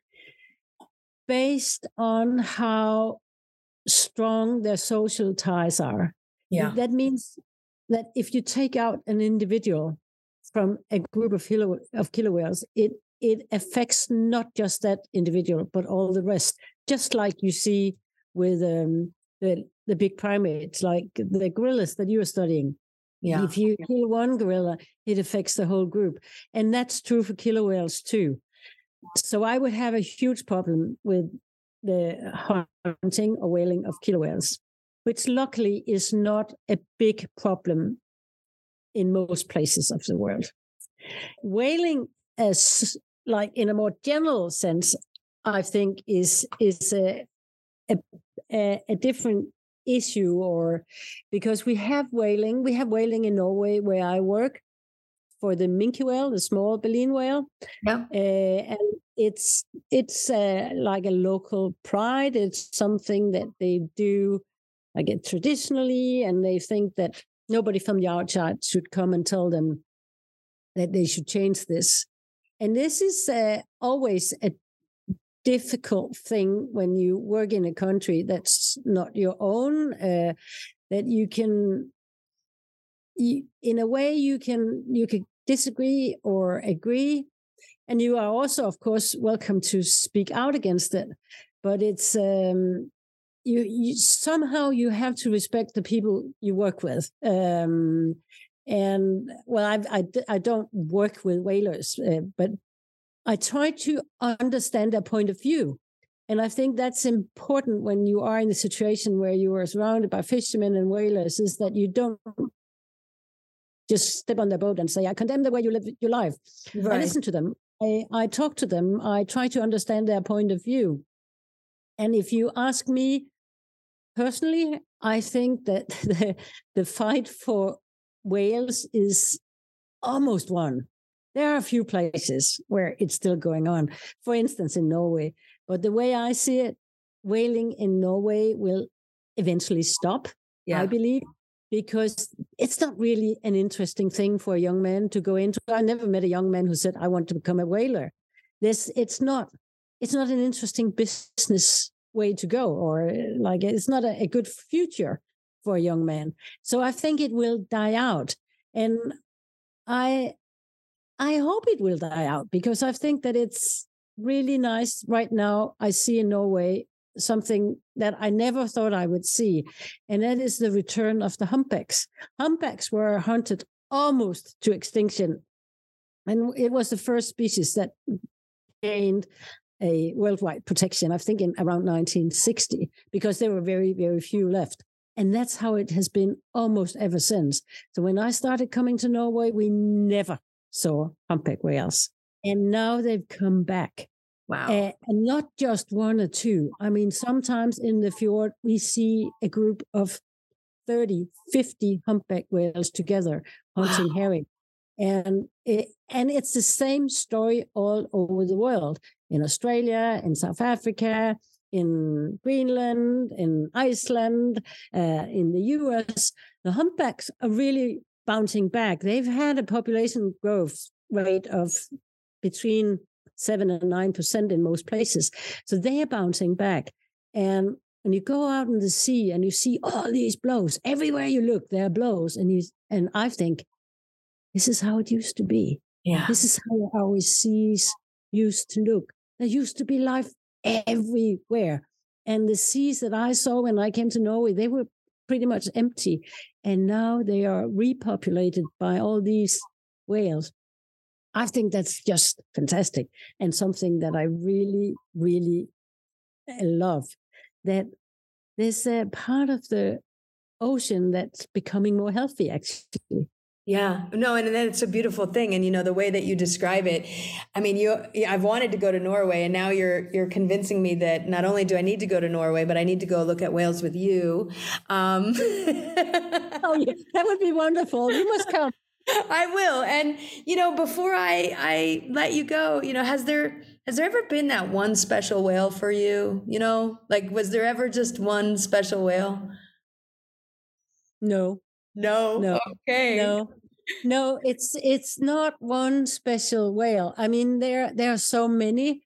based on how strong their social ties are. Yeah. That means that if you take out an individual from a group of killer, of killer whales, it, it affects not just that individual, but all the rest, just like you see with um, the the big primates, like the gorillas that you are studying. Yeah. If you kill one gorilla, it affects the whole group. And that's true for killer whales too. So I would have a huge problem with the hunting or whaling of killer whales, which luckily is not a big problem in most places of the world. Whaling, as like in a more general sense, I think is is a a, a, a different issue, or because we have whaling, we have whaling in Norway where I work for the minke whale, the small baleen whale. Yeah, uh, and it's it's uh, like a local pride. It's something that they do, I get traditionally, and they think that nobody from the outside should come and tell them that they should change this. And this is uh, always a difficult thing when you work in a country that's not your own, uh, that you can, you, in a way, you can you can disagree or agree, and you are also, of course, welcome to speak out against it. But it's um, you, you somehow you have to respect the people you work with. Um, and well, I, I I don't work with whalers, uh, but I try to understand their point of view. And I think that's important when you are in a situation where you are surrounded by fishermen and whalers, is that you don't just step on their boat and say, I condemn the way you live your life. Right. I listen to them. I, I talk to them. I try to understand their point of view. And if you ask me personally, I think that the, the fight for whales is almost won. There are a few places where it's still going on, for instance, in Norway. But the way I see it, whaling in Norway will eventually stop, yeah. I believe, because it's not really an interesting thing for a young man to go into. I never met a young man who said, I want to become a whaler. This, it's not, it's not an interesting business way to go, or like it's not a, a good future for a young man. So I think it will die out. And I I hope it will die out, because I think that it's really nice right now. I see in Norway something that I never thought I would see, and that is the return of the humpbacks. Humpbacks were hunted almost to extinction, and it was the first species that gained a worldwide protection, I think in around nineteen sixty, because there were very, very few left. And that's how it has been almost ever since. So when I started coming to Norway, we never saw humpback whales. And now they've come back. Wow. Uh, and not just one or two. I mean, sometimes in the fjord, we see a group of thirty, fifty humpback whales together hunting wow. herring. And it, and it's the same story all over the world. In Australia, in South Africa, in Greenland, in Iceland, uh, in the U S, the humpbacks are really bouncing back. They've had a population growth rate of between seven and nine percent in most places. So they are bouncing back. And when you go out in the sea and you see all these blows, everywhere you look, there are blows. And you and I think, this is how it used to be. Yeah. This is how our seas used to look. There used to be life everywhere. And the seas that I saw when I came to Norway, they were pretty much empty. And now they are repopulated by all these whales. I think that's just fantastic, and something that I really, really love. That there's a part of the ocean that's becoming more healthy, actually. Yeah, no, and then it's a beautiful thing. And, you know, the way that you describe it, I mean, you, I've wanted to go to Norway, and now you're, you're convincing me that not only do I need to go to Norway, but I need to go look at whales with you. Um. Oh, yeah, that would be wonderful. You must come. I will. And, you know, before I, I let you go, you know, has there, has there ever been that one special whale for you? You know, like, was there ever just one special whale? No. No. No. Okay. No. No, it's it's not one special whale. I mean, there there are so many,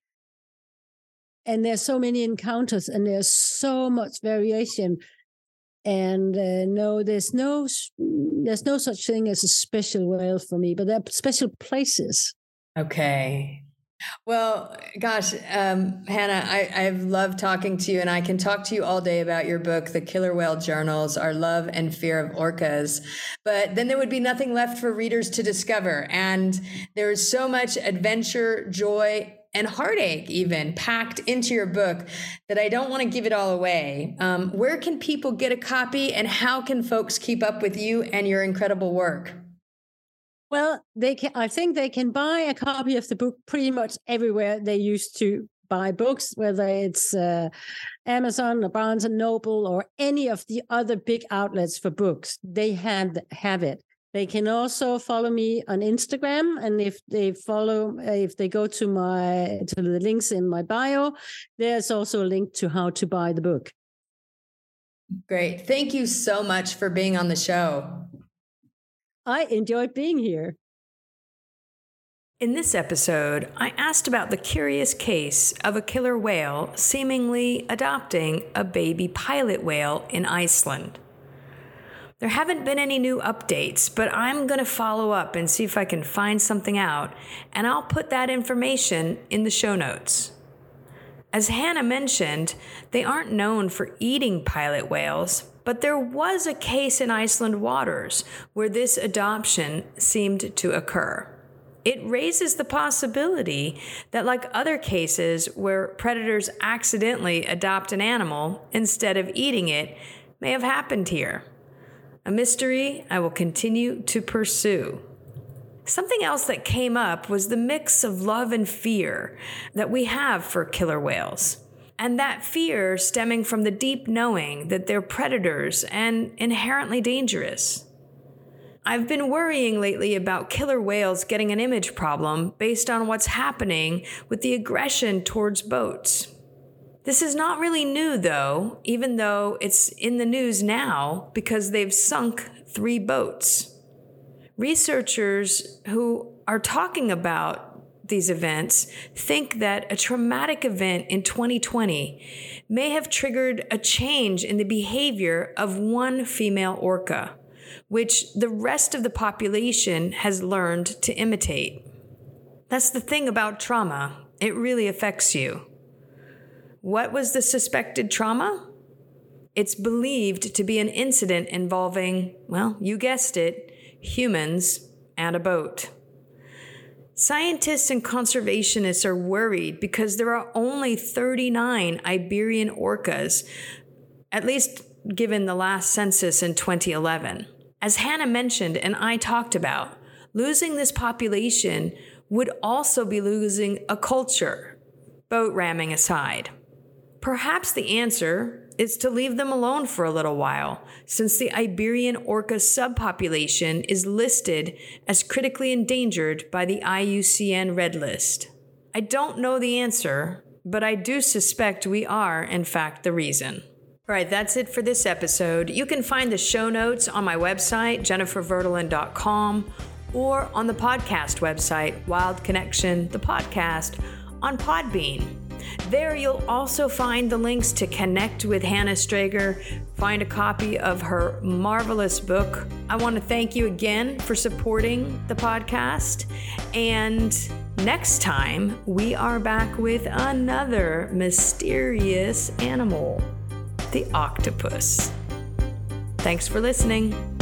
and there's so many encounters, and there's so much variation. And uh, no, there's no there's no such thing as a special whale for me, but there are special places. Okay. Well, gosh, um, Hannah, I, I've loved talking to you, and I can talk to you all day about your book, The Killer Whale Journals, Our Love and Fear of Orcas. But then there would be nothing left for readers to discover. And there is so much adventure, joy, and heartache even packed into your book that I don't want to give it all away. Um, where can people get a copy, and how can folks keep up with you and your incredible work? Well, they can. I think they can buy a copy of the book pretty much everywhere they used to buy books, whether it's uh, Amazon or Barnes and Noble or any of the other big outlets for books. They have have it. They can also follow me on Instagram, and if they follow, if they go to my to the links in my bio, there's also a link to how to buy the book. Great. Thank you so much for being on the show. I enjoyed being here. In this episode, I asked about the curious case of a killer whale seemingly adopting a baby pilot whale in Iceland. There haven't been any new updates, but I'm going to follow up and see if I can find something out, and I'll put that information in the show notes. As Hannah mentioned, they aren't known for eating pilot whales, but there was a case in Iceland waters where this adoption seemed to occur. It raises the possibility that, like other cases where predators accidentally adopt an animal instead of eating it, may have happened here. A mystery I will continue to pursue. Something else that came up was the mix of love and fear that we have for killer whales. And that fear stemming from the deep knowing that they're predators and inherently dangerous. I've been worrying lately about killer whales getting an image problem based on what's happening with the aggression towards boats. This is not really new, though, even though it's in the news now because they've sunk three boats. Researchers who are talking about these events think that a traumatic event in twenty twenty may have triggered a change in the behavior of one female orca, which the rest of the population has learned to imitate. That's the thing about trauma. It really affects you. What was the suspected trauma? It's believed to be an incident involving, well, you guessed it, humans and a boat. Scientists and conservationists are worried because there are only thirty-nine Iberian orcas, at least given the last census in twenty eleven. As Hannah mentioned and I talked about, losing this population would also be losing a culture, boat ramming aside. Perhaps the answer is to leave them alone for a little while, since the Iberian orca subpopulation is listed as critically endangered by the I U C N Red List. I don't know the answer, but I do suspect we are, in fact, the reason. All right, that's it for this episode. You can find the show notes on my website, jennifer verdelin dot com, or on the podcast website, Wild Connection, the podcast, on Podbean. There you'll also find the links to connect with Hannah Strager, find a copy of her marvelous book. I want to thank you again for supporting the podcast. And next time, we are back with another mysterious animal, the octopus. Thanks for listening.